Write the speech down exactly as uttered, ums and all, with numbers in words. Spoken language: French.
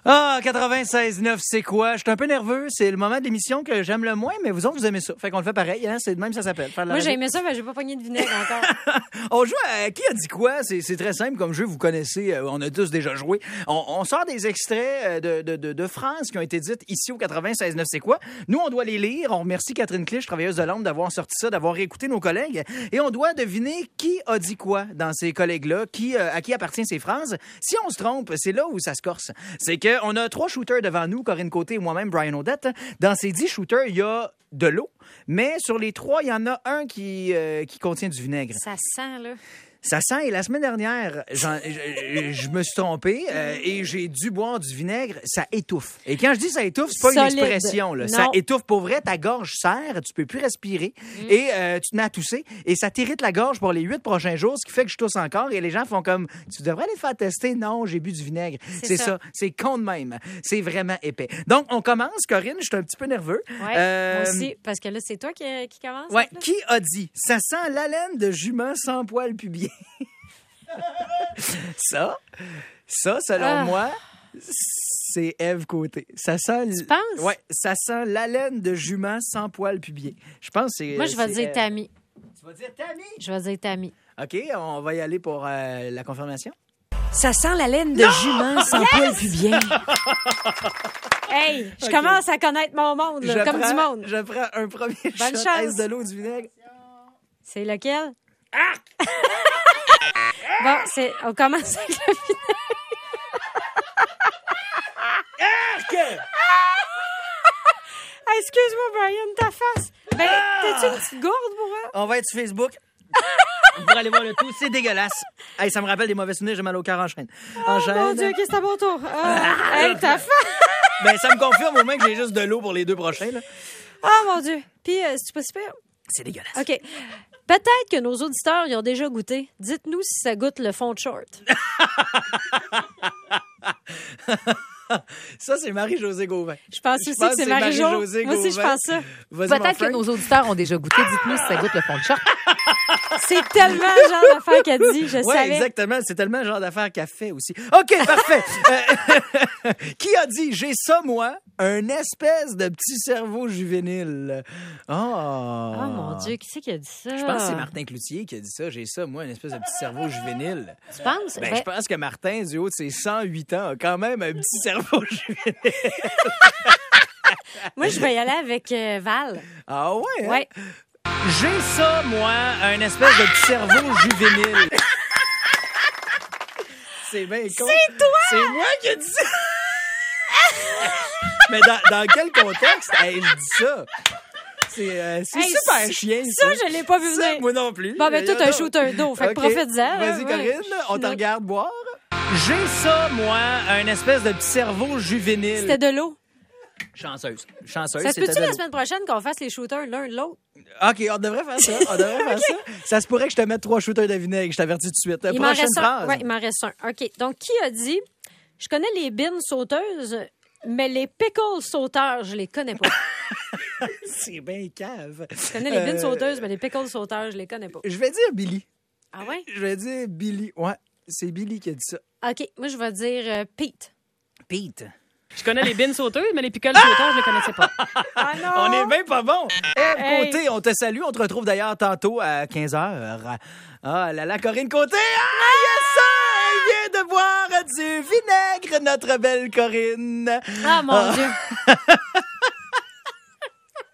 Ah, quatre-vingt-seize neuf, c'est quoi? Je suis un peu nerveux. C'est le moment de l'émission que j'aime le moins, mais vous autres, vous aimez ça. Fait qu'on le fait pareil, hein? C'est de même ça s'appelle. Faire de la Moi, j'ai radio. aimé ça, mais j'ai pas pogné de vinaigre encore. On joue à Qui a dit quoi? C'est, c'est très simple comme jeu, vous connaissez, euh, on a tous déjà joué. On, on sort des extraits de, de, de, de phrases qui ont été dites ici au quatre-vingt-seize neuf, c'est quoi? Nous, on doit les lire. On remercie Catherine Clich, travailleuse de l'ombre, d'avoir sorti ça, d'avoir écouté nos collègues. Et on doit deviner qui a dit quoi dans ces collègues-là, qui, euh, à qui appartient ces phrases. Si on se trompe, c'est là où ça se corse. C'est qu'on a trois shooters devant nous, Corinne Côté et moi-même, Brian Odette. Dans ces dix shooters, il y a de l'eau, mais sur les trois, il y en a un qui, euh, qui contient du vinaigre. Ça sent, là. Ça sent, et la semaine dernière, j'en- je, je me suis trompé euh, et j'ai dû boire du vinaigre. Ça étouffe. Et quand je dis ça étouffe, c'est pas Solide. une expression. Là. Ça Non. étouffe pour vrai, ta gorge serre, tu peux plus respirer Mm. et euh, tu te mets à tousser. Et ça t'irrite la gorge pour les huit prochains jours, ce qui fait que je tousse encore. Et les gens font comme, tu devrais les faire tester. Non, j'ai bu du vinaigre. C'est C'est ça. ça. C'est con de même. C'est vraiment épais. Donc, on commence. Corinne, je suis un petit peu nerveux. Ouais, Euh, moi aussi, parce que là, c'est toi qui, qui commence. Ouais, là? qui a dit « Ça sent l'haleine de jument sans poil pubien ». Ça, ça, selon Ah. moi, c'est Ève Côté. Ça sent... Tu penses? Ouais, ça sent l'haleine de jument sans poil pubien. Je pense que c'est... Moi, je vais c'est dire Ève. Tammy. Tu vas dire Tammy? Je vais dire Tammy. OK, on va y aller pour euh, la confirmation. Ça sent la laine de jument sans poil pubien. Hey, je Ok. commence à connaître mon monde, là, Je comme prends- du monde. Je prends un premier Bonne shot. chance. Est-ce de l'eau, du vinaigre? C'est lequel? Bon, c'est... On commence avec le vinaigre. Ah, excuse-moi, Brian, ta face. Ben, t'es-tu une petite gourde pour eux? On va être sur Facebook. Pour aller voir le tout, c'est dégueulasse. Hey, ça me rappelle des mauvais souvenirs, j'ai mal au cœur en chaîne. En chaîne. Mon Dieu, OK, c'est à mon tour. Ah, hey, ta face. Ben, ça me confirme au moins que j'ai juste de l'eau pour les deux prochains, là. Ah, mon Dieu. Puis, euh, c'est pas super. C'est dégueulasse. OK. Peut-être que nos auditeurs y ont déjà goûté. Dites-nous si ça goûte le fond de short. Ça, c'est Marie-Josée Gauvin. Je pense Je aussi pense que c'est c'est Marie-Jo. Marie-Josée Moi aussi, je Gauvin. pense ça. Vas-y, mon Peut-être que Frank. nos auditeurs ont déjà goûté. Dites-nous si ça goûte le fond de short. C'est tellement le genre d'affaire qu'elle dit, je Oui, savais. exactement. C'est tellement le genre d'affaire qu'elle fait aussi. OK, parfait. Euh, qui a dit « J'ai ça, moi, un espèce de petit cerveau juvénile ». Oh. Oh mon Dieu, qui c'est qui a dit ça? Je pense que c'est Martin Cloutier qui a dit ça. « J'ai ça, moi, un espèce de petit cerveau juvénile ». Tu penses? Ben, Ben, je pense que Martin, du haut de ses cent huit ans, a quand même un petit cerveau juvénile. moi, je vais y aller avec euh, Val. Ah ouais? hein? Ouais. J'ai ça, moi, un espèce de petit cerveau juvénile. C'est bien con. C'est toi! C'est moi qui ai dit ça! Mais dans, dans quel contexte? Hey, je dis ça. C'est euh, c'est Hey, super ça- chien, ça. Ça, je l'ai pas vu Ça, venir. moi non plus. Bon, ben, toi, t'as un Euh, shooter d'eau, fait que OK. profite-en. Vas-y, Ouais. Corinne, on te Là. regarde boire. J'ai ça, moi, un espèce de petit cerveau juvénile. C'était de l'eau. Chanceuse. Chanceuse, Ça se c'était peut-tu de la l'eau. semaine prochaine qu'on fasse les shooters l'un de l'autre? OK, on devrait faire ça. On devrait faire ça. Ça se pourrait que je te mette trois shooters de vinaigre. Je t'avertis tout de suite. Il m'en Prochaine reste phrase. un. Ouais, il m'en reste un. OK. Donc, qui a dit je connais les bines sauteuses, mais les pickles sauteurs, je les connais pas. C'est bien cave. Je connais les bines Euh, sauteuses, mais les pickles sauteurs, je les connais pas. Je vais dire Billy. Ah ouais? Je vais dire Billy. Ouais, c'est Billy qui a dit ça. OK. Moi, je vais dire euh, Pete. Pete. Je connais les bines sauteuses, mais les pickles sauteurs, je les connaissais pas. Ah non! On est bien pas bon. Ève Hey. Côté, on te salue. On te retrouve d'ailleurs tantôt à quinze heures. Ah là là, Corinne Côté. Ah, yes, ça! Elle vient de boire du vinaigre, notre belle Corinne. Ah, mon Dieu!